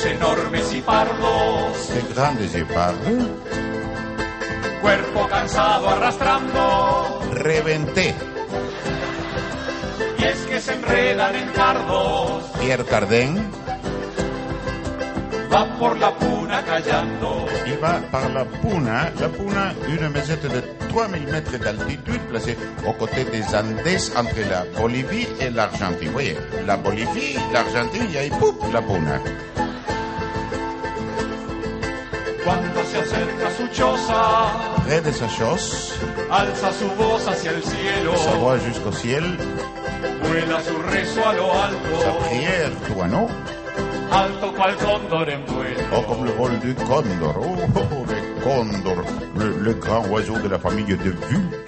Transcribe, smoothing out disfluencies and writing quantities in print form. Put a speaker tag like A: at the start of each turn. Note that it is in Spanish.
A: enormes y pardos,
B: de grandes y pardos,
A: cuerpo cansado arrastrando,
B: reventé,
A: y es que se enredan en cardos,
B: Pierre Cardin,
A: va por la puna callando.
B: il va par la Puna, une mesette de 3000 mètres d'altitude placée aux côtés des Andes entre la Bolivie et l'Argentine. Vous voyez, la Bolivie, l'Argentine, y ahí, ¡pup!, la Puna.
A: Cuando se acerca a su choza,
B: Près de sa chose,
A: alza su voz hacia el cielo,
B: sa voix jusqu'au ciel,
A: vuela su rezo a lo
B: sa
A: alto,
B: prière truano,
A: alto cual cóndor en vuelo.
B: oh, comme le vol du condor, oh, le condor, le grand oiseau de la famille de vue.